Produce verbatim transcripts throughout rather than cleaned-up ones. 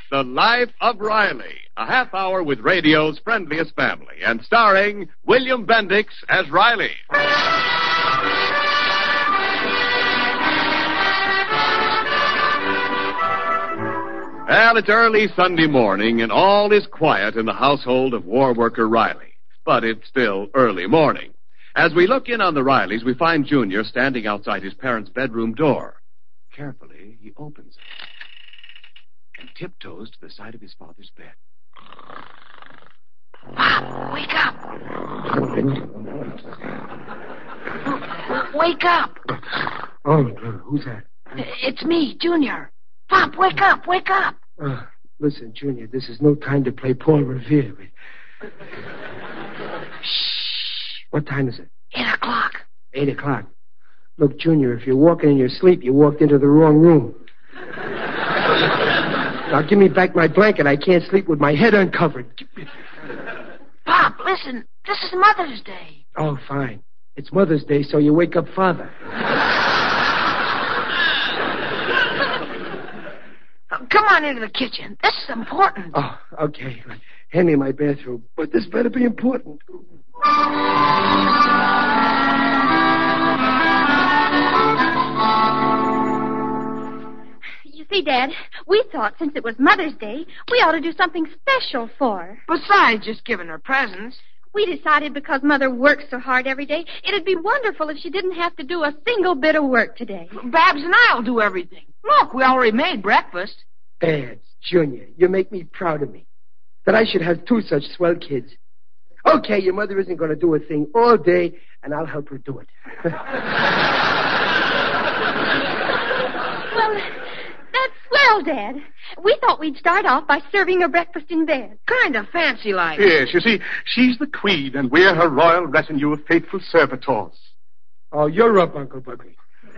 The Life of Riley, a half hour with radio's friendliest family, and starring William Bendix as Riley. Well, it's early Sunday morning, and all is quiet in the household of war worker Riley. But it's still early morning. As we look in on the Rileys, we find Junior standing outside his parents' bedroom door. Carefully, he opens it and tiptoes to the side of his father's bed. Pop, wake up. Wake up. Oh, who's that? It's me, Junior. Pop, wake up, wake up. Uh, listen, Junior, this is no time to play Paul Revere. Shh. What time is it? Eight o'clock. Eight o'clock. Look, Junior, if you're walking in your sleep, you walked into the wrong room. Now, give me back my blanket. I can't sleep with my head uncovered. Pop, listen. This is Mother's Day. Oh, fine. It's Mother's Day, so you wake up Father. Oh, come on into the kitchen. This is important. Oh, okay. Hand me my bathrobe. But this better be important. You see, Dad, we thought since it was Mother's Day, we ought to do something special for her. Besides just giving her presents. We decided because Mother works so hard every day, it'd be wonderful if she didn't have to do a single bit of work today. Babs and I'll do everything. Look, we already made breakfast. Babs, Junior, you make me proud of me. That I should have two such swell kids. Okay, your mother isn't going to do a thing all day, and I'll help her do it. Well, that's swell, Dad. We thought we'd start off by serving her breakfast in bed. Kind of fancy like. Yes, you see, she's the queen, and we're her royal retinue of faithful servitors. Oh, you're up, Uncle Buckley.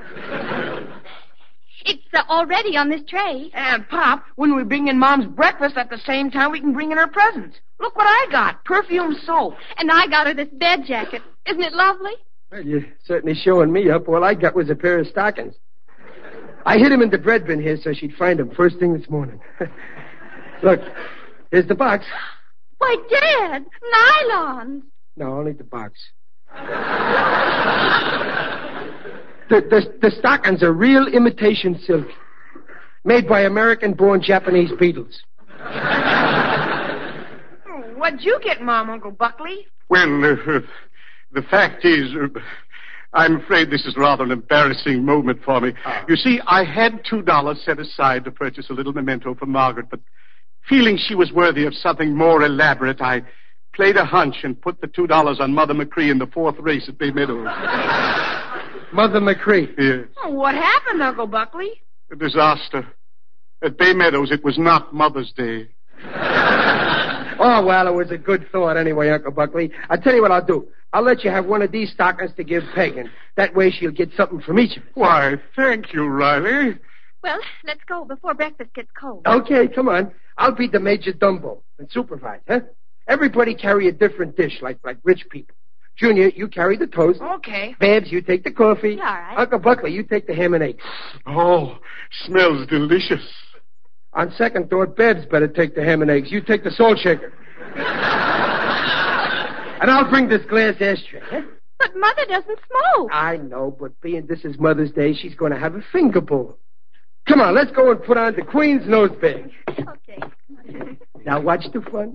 It's uh, already on this tray. And, Pop, when we bring in Mom's breakfast at the same time, we can bring in her presents. Look what I got, perfume soap. And I got her this bed jacket. Isn't it lovely? Well, you're certainly showing me up. All I got was a pair of stockings. I hid them in the bread bin here so she'd find them first thing this morning. Look, here's the box. Why, Dad, nylons. No, only the box. The, the, the stockings are real imitation silk, made by American-born Japanese beetles. What'd you get, Mom, Uncle Buckley? Well, uh, the fact is, uh, I'm afraid this is rather an embarrassing moment for me. Oh. You see, I had two dollars set aside to purchase a little memento for Margaret, but feeling she was worthy of something more elaborate, I played a hunch and put the two dollars on Mother McCree in the fourth race at Bay Meadows. Mother McCree? Yes. Oh, what happened, Uncle Buckley? A disaster. At Bay Meadows, it was not Mother's Day. Oh, well, it was a good thought anyway, Uncle Buckley. I'll tell you what I'll do. I'll let you have one of these stockings to give Peg, and that way she'll get something from each of us. Why, thank you, Riley. Well, let's go before breakfast gets cold. Okay, come on. I'll be the Major Dumbo and supervise, huh? Everybody carry a different dish, like like rich people. Junior, you carry the toast. Okay. Babs, you take the coffee. All right. Uncle Buckley, you take the ham and eggs. Oh, smells delicious. On second thought, Babs better take the ham and eggs. You take the salt shaker. And I'll bring this glass ashtray. Huh? But Mother doesn't smoke. I know, but being this is Mother's Day, she's going to have a finger bowl. Come on, let's go and put on the Queen's nose bag. Okay. Now watch the fun.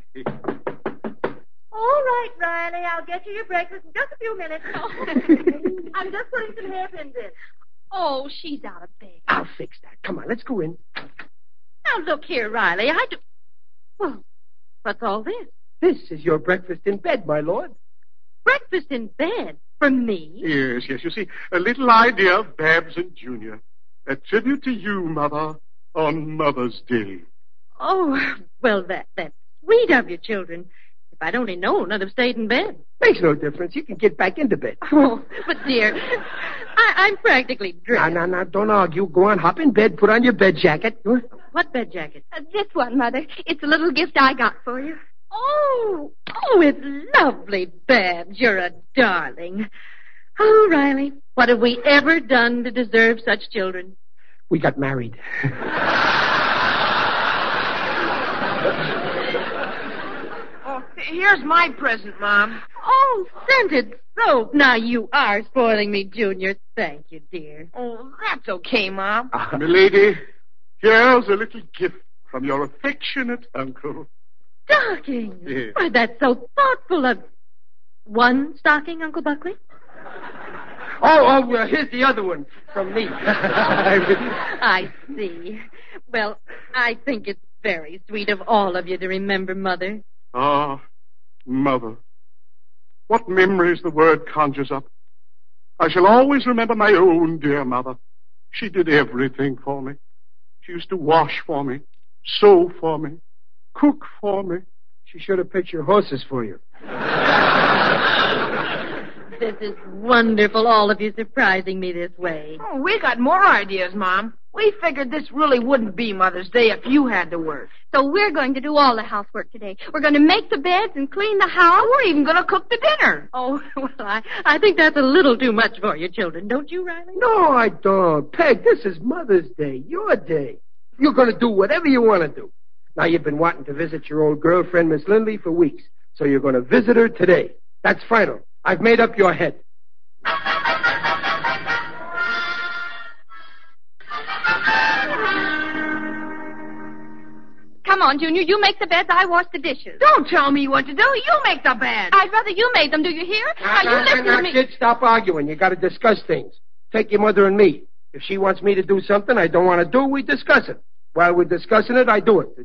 All right, Riley, I'll get you your breakfast in just a few minutes. I'm just putting some hairpins in. Oh, she's out of bed. I'll fix that. Come on, let's go in. Now, look here, Riley, I do... Well, what's all this? This is your breakfast in bed, my lord. Breakfast in bed? For me? Yes, yes, you see, a little idea of Babs and Junior. A tribute to you, Mother, on Mother's Day. Oh, well, that that's sweet of you, children. If I'd only known, I'd have stayed in bed. Makes no difference. You can get back into bed. Oh, but dear, I, I'm practically dressed. No, no, no, don't argue. Go on, hop in bed, put on your bed jacket. What bed jacket? Uh, this one, Mother. It's a little gift I got for you. Oh, oh, it's lovely, Babs. You're a darling. Oh, Riley, what have we ever done to deserve such children? We got married. Oh, here's my present, Mom. Oh, scented soap. Now you are spoiling me, Junior. Thank you, dear. Oh, that's okay, Mom. Milady, here's a little gift from your affectionate uncle. Stocking. Yes. Why, that's so thoughtful of... One stocking, Uncle Buckley? Oh, oh, uh, here's the other one from me. I see. Well, I think it's very sweet of all of you to remember Mother. Ah, Mother. What memories the word conjures up. I shall always remember my own dear mother. She did everything for me. She used to wash for me, sew for me, cook for me. She should have picked your horses for you. This is wonderful, all of you surprising me this way. Oh, we got more ideas, Mom. We figured this really wouldn't be Mother's Day if you had to work. So we're going to do all the housework today. We're going to make the beds and clean the house. We're even going to cook the dinner. Oh, well, I, I think that's a little too much for you children, don't you, Riley? No, I don't. Peg, this is Mother's Day, your day. You're going to do whatever you want to do. Now, you've been wanting to visit your old girlfriend, Miss Lindley, for weeks. So you're going to visit her today. That's final. I've made up your head. Come on, Junior. You make the beds. I wash the dishes. Don't tell me what to do. You make the bed. I'd rather you made them. Do you hear? Now, now, you now, listen now, to me. kids, stop arguing. You got to discuss things. Take your mother and me. If she wants me to do something I don't want to do, we discuss it. While we're discussing it, I do it.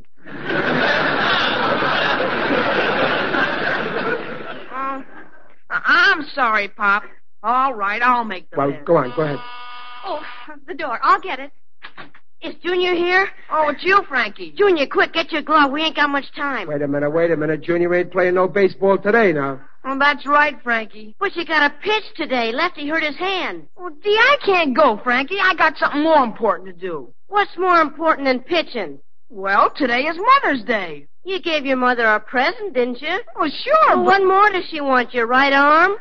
Oh, I'm sorry, Pop. All right, I'll make the Well, bed. go on. Go ahead. Oh, the door. I'll get it. Is Junior here? Oh, it's you, Frankie. Junior, quick, get your glove. We ain't got much time. Wait a minute. Wait a minute. Junior ain't playing no baseball today now. Oh, that's right, Frankie. But you got a pitch today. Lefty hurt his hand. Well, gee, I can't go, Frankie. I got something more important to do. What's more important than pitching? Well, today is Mother's Day. You gave your mother a present, didn't you? Well, sure, Well, but... what more does she want? Your right arm?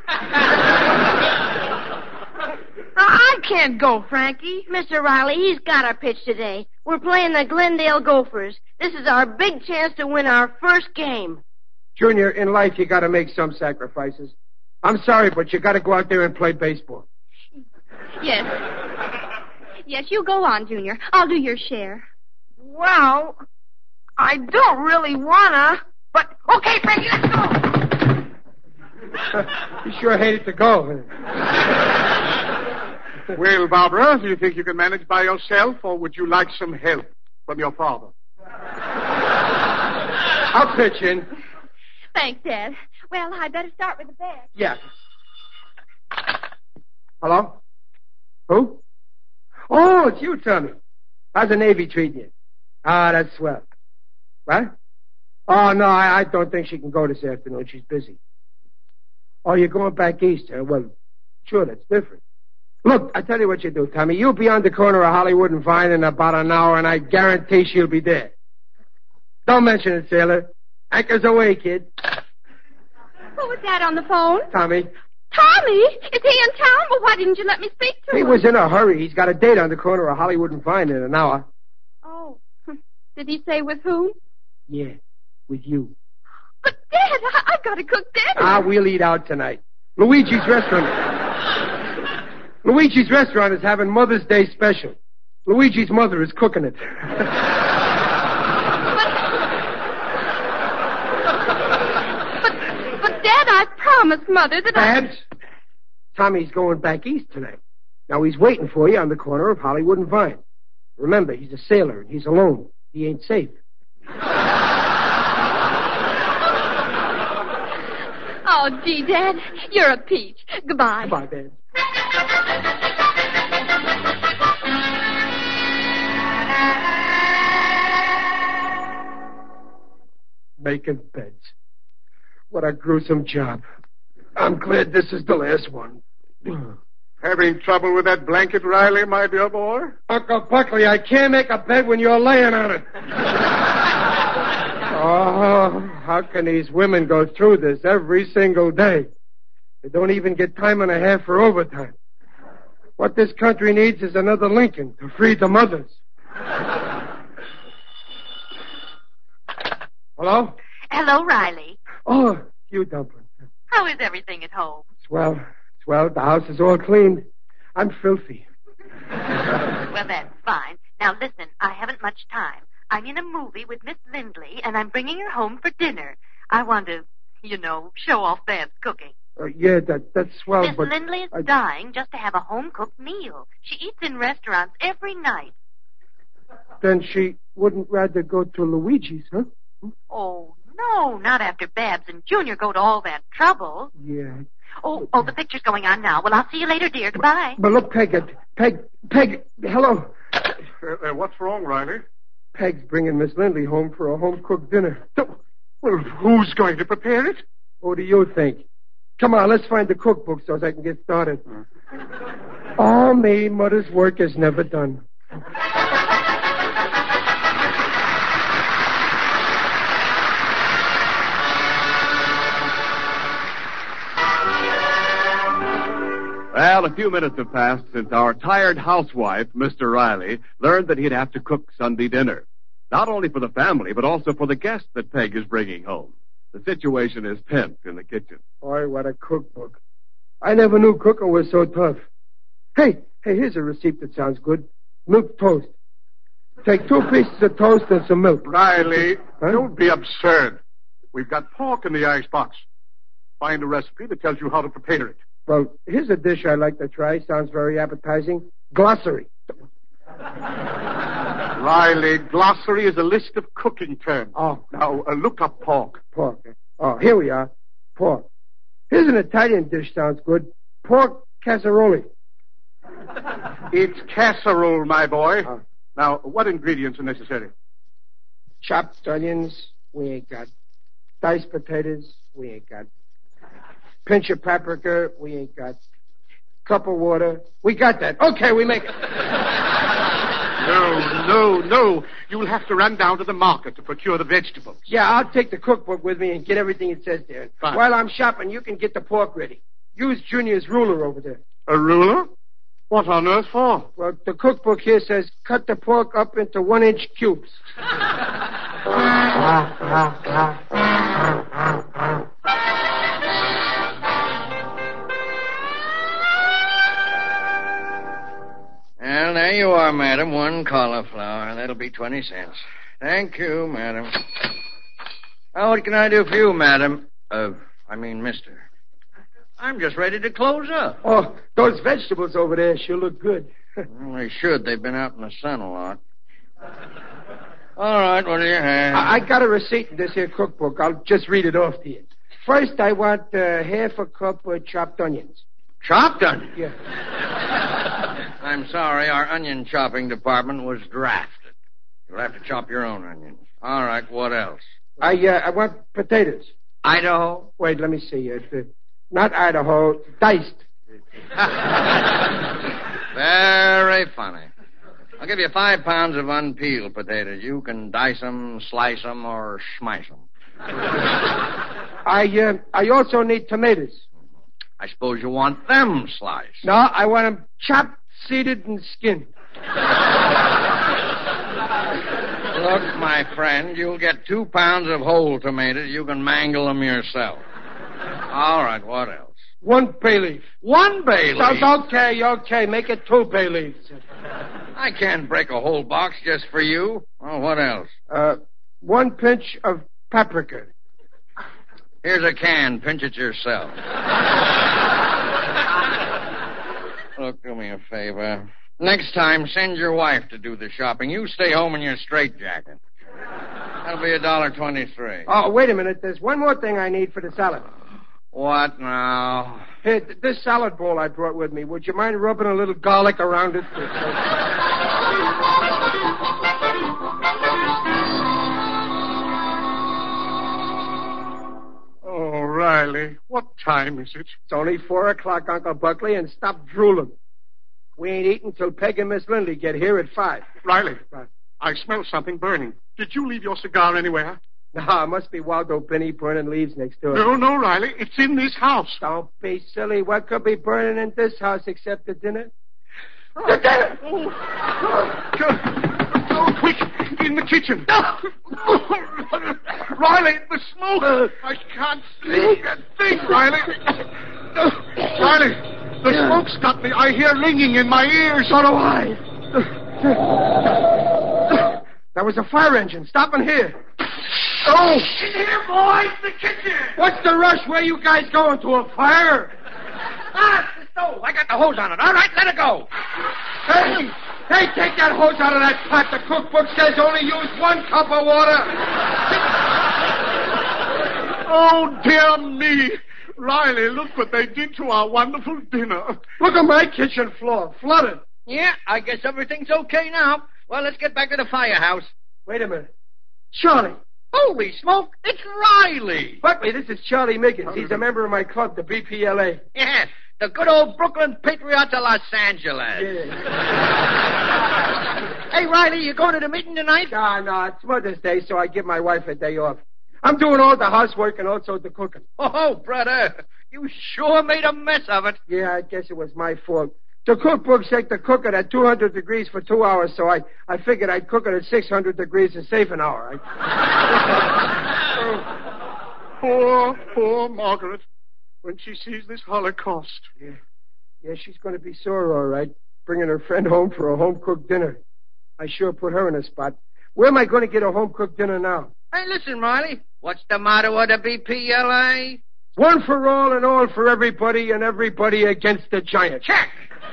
I can't go, Frankie. Mister Riley, he's got our pitch today. We're playing the Glendale Gophers. This is our big chance to win our first game. Junior, in life, you got to make some sacrifices. I'm sorry, but you got to go out there and play baseball. Yes. Yes, you go on, Junior. I'll do your share. Well, I don't really wanna, but... Okay, Frankie, let's go! You sure hated to go. Well, Barbara, do you think you can manage by yourself, or would you like some help from your father? I'll pitch in. Thanks, Dad. Well, I'd better start with the bed. Yeah. Hello? Who? Oh, it's you, Tommy. How's the Navy treating you? Ah, that's swell. What? Oh, no, I, I don't think she can go this afternoon. She's busy. Oh, you're going back east, huh? Well, sure, that's different. Look, I tell you what you do, Tommy. You'll be on the corner of Hollywood and Vine in about an hour, and I guarantee she'll be there. Don't mention it, sailor. Anchor's away, kid. Who was that on the phone? Tommy. Tommy? Is he in town? Well, why didn't you let me speak to He him? was in a hurry. He's got a date on the corner of Hollywood and Vine in an hour. Oh. Did he say with whom? Yeah, with you. But, Dad, I- I've got to cook dinner. Ah, we'll eat out tonight. Luigi's restaurant. Luigi's restaurant is having Mother's Day special. Luigi's mother is cooking it. But, but, Dad, I promised Mother that I... Babs, Tommy's going back east tonight. Now, he's waiting for you on the corner of Hollywood and Vine. Remember, he's a sailor and he's alone. He ain't safe. Oh, gee, Dad, you're a peach. Goodbye. Goodbye, Babs. Making beds. What a gruesome job. I'm glad this is the last one. Having trouble with that blanket, Riley, my dear boy? Uncle Buckley, I can't make a bed when you're laying on it. Oh, how can these women go through this every single day? They don't even get time and a half for overtime. What this country needs is another Lincoln to free the mothers. Hello? Hello, Riley. Oh, you dumpling. How is everything at home? Swell. Swell. The house is all cleaned. I'm filthy. Well, that's fine. Now, listen, I haven't much time. I'm in a movie with Miss Lindley, and I'm bringing her home for dinner. I want to, you know, show off Bab's cooking. Uh, yeah, that that's swell, Miss but... Lindley is I... dying just to have a home-cooked meal. She eats in restaurants every night. Then she wouldn't rather go to Luigi's, huh? Oh, no, not after Babs and Junior go to all that trouble. Yeah. Oh, oh, the picture's going on now. Well, I'll see you later, dear. Goodbye. But look, Peg, uh, Peg, Peg, hello. Uh, uh, what's wrong, Riley? Peg's bringing Miss Lindley home for a home-cooked dinner. Well, who's going to prepare it? What do you think? Come on, let's find the cookbook so I can get started. Hmm. Oh, me, Mother's work is never done. Well, a few minutes have passed since our tired housewife, Mister Riley, learned that he'd have to cook Sunday dinner. Not only for the family, but also for the guests that Peg is bringing home. The situation is tense in the kitchen. Boy, what a cookbook. I never knew cooking was so tough. Hey, hey, here's a receipt that sounds good. Milk toast. Take two pieces of toast and some milk. Riley, Huh? don't be absurd. We've got pork in the icebox. Find a recipe that tells you how to prepare it. Well, here's a dish I'd like to try. Sounds very appetizing. Glossary. Riley, glossary is a list of cooking terms. Oh. Now, uh, look up pork. Pork. Oh, here we are. Pork. Here's an Italian dish sounds good. Pork casserole. It's casserole, my boy. Oh. Now, what ingredients are necessary? Chopped onions, we ain't got. Diced potatoes, we ain't got. Pinch of paprika, we ain't got. Cup of water, we got that. Okay, we make it. No, no, no. You'll have to run down to the market to procure the vegetables. Yeah, I'll take the cookbook with me and get everything it says there. Fine. While I'm shopping, you can get the pork ready. Use Junior's ruler over there. A ruler? What on earth for? Well, the cookbook here says cut the pork up into one-inch cubes. Well, there you are, madam. One cauliflower. That'll be twenty cents. Thank you, madam. Oh, what can I do for you, madam? Uh, I mean, mister. I'm just ready to close up. Oh, those vegetables over there sure look good. Well, they should. They've been out in the sun a lot. All right, what do you have? I, I got a receipt in this here cookbook. I'll just read it off to you. First, I want uh, half a cup of chopped onions. Chopped onions? Yeah. I'm sorry, our onion chopping department was drafted. You'll have to chop your own onions. All right, what else? I uh, I want potatoes. Idaho? Wait, let me see. It's, uh, not Idaho, diced. Very funny. I'll give you five pounds of unpeeled potatoes. You can dice them, slice them, or smash them. I uh, I also need tomatoes. I suppose you want them sliced. No, I want them chopped, seeded, and skinned. Look, my friend, you'll get two pounds of whole tomatoes. You can mangle them yourself. All right, what else? One bay leaf. One bay leaf? So, okay, okay. Make it two bay leaves. I can't break a whole box just for you. Oh, what else? Uh, one pinch of paprika. Here's a can. Pinch it yourself. Look, do me a favor. Next time, send your wife to do the shopping. You stay home in your straitjacket. That'll be a dollar twenty-three. Oh, wait a minute. There's one more thing I need for the salad. What now? Hey, th- this salad bowl I brought with me, would you mind rubbing a little garlic around it? Oh, Riley, what time is it? It's only four o'clock, Uncle Buckley, and stop drooling. We ain't eating till Peg and Miss Lindley get here at five. Riley, What? I smell something burning. Did you leave your cigar anywhere? No, it must be Waldo Binney burning leaves next door. No, no, Riley. It's in this house. Don't be silly. What could be burning in this house except the dinner? The dinner! Go, go quick. In the kitchen. Riley, the smoke. I can't see a thing, Riley. Riley, the smoke's got me. I hear ringing in my ears. So do I. That was a fire engine. Stopping here. Oh! In here, boys, the kitchen. What's the rush? Where you guys going? To a fire? Ah, it's the stove. I got the hose on it. All right, let it go. Hey! Hey, take that hose out of that pot. The cookbook says only use one cup of water. Oh, dear me. Riley, look what they did to our wonderful dinner. Look at my kitchen floor. Flooded. Yeah, I guess everything's okay now. Well, let's get back to the firehouse. Wait a minute. Charlie. Holy smoke, it's Riley. Buckley, this is Charlie Miggins. He's a member of my club, the B P L A. Yeah, the good old Brooklyn Patriots of Los Angeles. Yeah. Hey, Riley, you going to the meeting tonight? No, no, it's Mother's Day, so I give my wife a day off. I'm doing all the housework and also the cooking. Oh, brother, you sure made a mess of it. Yeah, I guess it was my fault. The cookbook said to cook it at two hundred degrees for two hours, so I, I figured I'd cook it at six hundred degrees and save an hour. Oh, poor, poor Margaret, when she sees this Holocaust. Yeah, yeah, she's going to be sore, all right, bringing her friend home for a home-cooked dinner. I sure put her in a spot. Where am I going to get a home-cooked dinner now? Hey, listen, Riley, what's the motto of the B P L A? One for all and all for everybody and everybody against the giant. Check!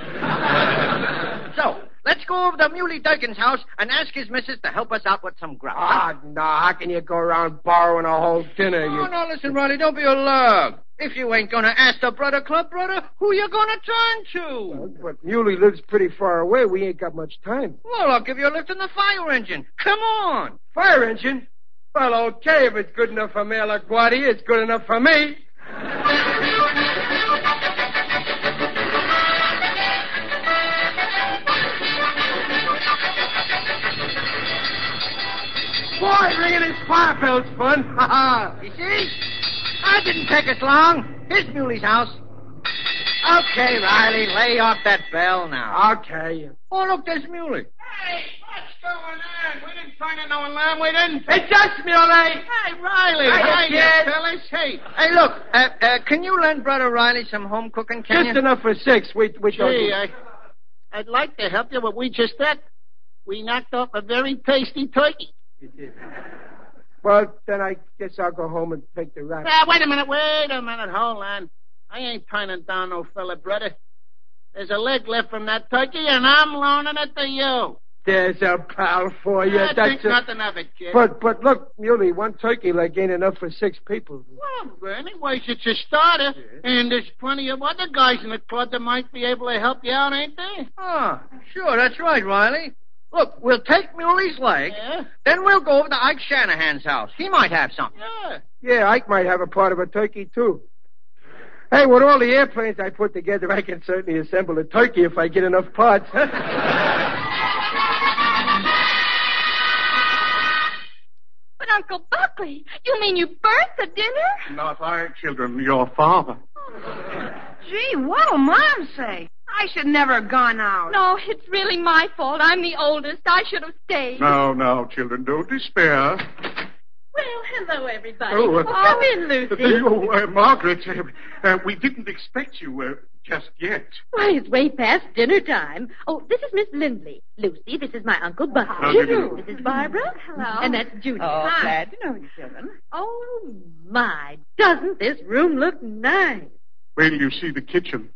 So, let's go over to Muley Durkin's house and ask his missus to help us out with some grub. Ah, no, how can you go around borrowing a whole dinner? Oh, You... no, listen, Riley, don't be a lug. If you ain't gonna ask the Brother Club, brother, who you gonna turn to? But Muley lives pretty far away. We ain't got much time. Well, I'll give you a lift in the fire engine. Come on. Fire engine? Well, okay, if it's good enough for Mayor LaGuardia, it's good enough for me. Boy, ringing his fire bell's fun. Ha ha. You see? That didn't take us long. Here's Muley's house. Okay, Riley, lay off that bell now. Okay. Oh, look, there's Muley. Hey, what's going on? We didn't sign in no alarm, we didn't. It's us, Muley. Hey, Riley. Hiya, kid. fellas. Hey. Hey, look, uh, uh, can you lend Brother Riley some home cooking, can Just you? enough for six. We, we don't Gee, do- I, I'd like to help you, but we just that. We knocked off a very tasty turkey. You did. Well, then I guess I'll go home and take the rap. Ah, wait a minute, wait a minute, hold on. I ain't turning down no fella, brother. There's a leg left from that turkey, and I'm loaning it to you. There's a pal for you. I That's think a... nothing of it, kid. But, but look, Muley, one turkey leg ain't enough for six people. Well, anyways, it's a starter, and there's plenty of other guys in the club that might be able to help you out, ain't there? Ah, sure, that's right, Riley. Look, we'll take Muley's leg, Yeah? then we'll go over to Ike Shanahan's house. He might have something. Yeah. Yeah, Ike might have a part of a turkey, too. Hey, with all the airplanes I put together, I can certainly assemble a turkey if I get enough parts. But, Uncle Buckley, you mean you burnt the dinner? Not I, children, your father. Gee, what'll Mom say? I should never have gone out. No, it's really my fault. I'm the oldest. I should have stayed. No, no, children, don't despair. Well, hello, everybody. Oh, uh, Come in, Lucy. Oh, uh, Margaret, uh, uh, we didn't expect you uh, just yet. Why, it's way past dinner time. Oh, this is Miss Lindley. Lucy, this is my Uncle Buckley. How do you do? This is Barbara. Hello. And that's Junior. Oh, Hi. glad to know you, children. Oh, my. Doesn't this room look nice? Wait till you see the kitchen.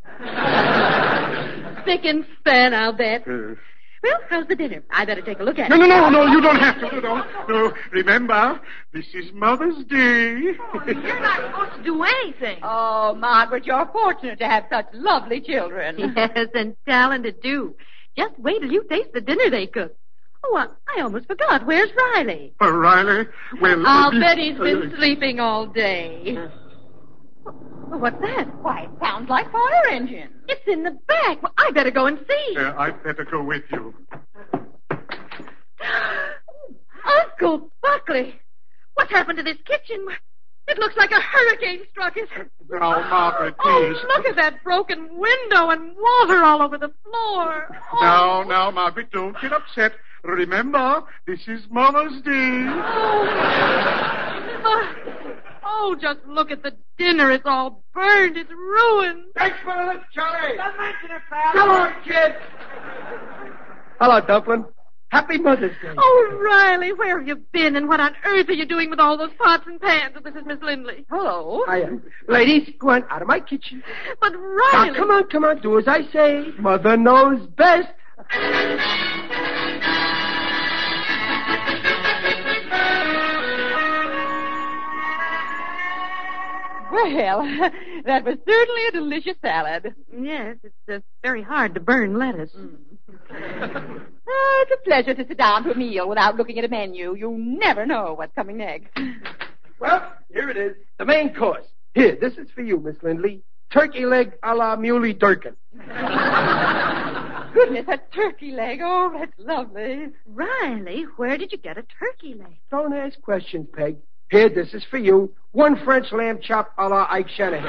Spick and span, I'll bet. Uh, Well, how's the dinner? I better take a look at no, it. no, no, no, you don't have to. No, no. Remember, this is Mother's Day. Oh, you're not supposed to do anything. Oh, Margaret, you're fortunate to have such lovely children. Yes, and talented, too. Just wait till you taste the dinner they cook. Oh, I, I almost forgot. Where's Riley? Uh, Riley, well... I'll uh, bet he's been uh, sleeping all day. Well, what's that? Why, it sounds like fire engine. It's in the back. Well, I better go and see. uh, I'd better go with you. Uncle Buckley, what's happened to this kitchen? It looks like a hurricane struck it. Now, Margaret, Oh, please. look at that broken window and water all over the floor. Oh. Now, now, Margaret, don't get upset. Remember, this is Mother's Day. Oh, oh, just look at the dinner. It's all burned. It's ruined. Thanks for the lift, Charlie. Don't mention it, pal. Come on, kid. Hello, Dumpling. Happy Mother's Day. Oh, Riley, where have you been, and what on earth are you doing with all those pots and pans? Oh, this is Miss Lindley. Hello. I am. Ladies, go on out of my kitchen. But Riley... Now, come on, come on. Do as I say. Mother knows best. Well, that was certainly a delicious salad. Yes, it's uh, very hard to burn lettuce. Mm. Oh, it's a pleasure to sit down to a meal without looking at a menu. You never know what's coming next. Well, here it is. The main course. Here, this is for you, Miss Lindley. Turkey leg a la Muley Durkin. Goodness, a turkey leg. Oh, that's lovely. Riley, where did you get a turkey leg? Don't ask questions, Peg. Here, this is for you. One French lamb chop a la Ike Shanahan.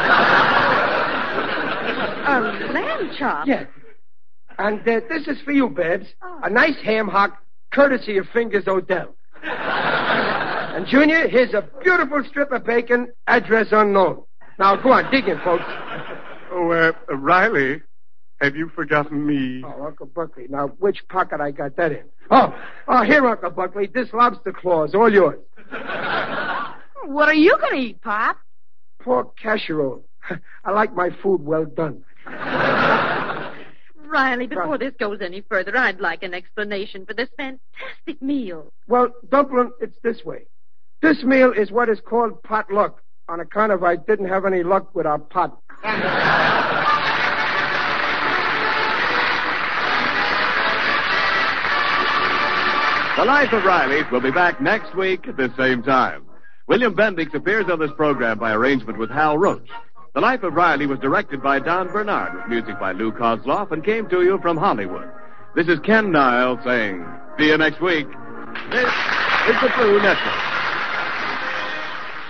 A lamb chop? Yes. And uh, this is for you, Babs. Oh. A nice ham hock, courtesy of Fingers Odell. And Junior, here's a beautiful strip of bacon, address unknown. Now, go on, dig in, folks. Oh, uh, uh, Riley, have you forgotten me? Oh, Uncle Buckley. Now, which pocket I got that in? Oh, oh, here, Uncle Buckley. This lobster claw is all yours. What are you going to eat, Pop? Pork casserole. I like my food well done. Riley, before this goes any further, I'd like an explanation for this fantastic meal. Well, Dumpling, it's this way. This meal is what is called potluck, on account of I didn't have any luck with our pot. The Life of Riley will be back next week at this same time. William Bendix appears on this program by arrangement with Hal Roach. The Life of Riley was directed by Don Bernard with music by Lou Kozloff and came to you from Hollywood. This is Ken Niles saying, see you next week. This is the Blue Network.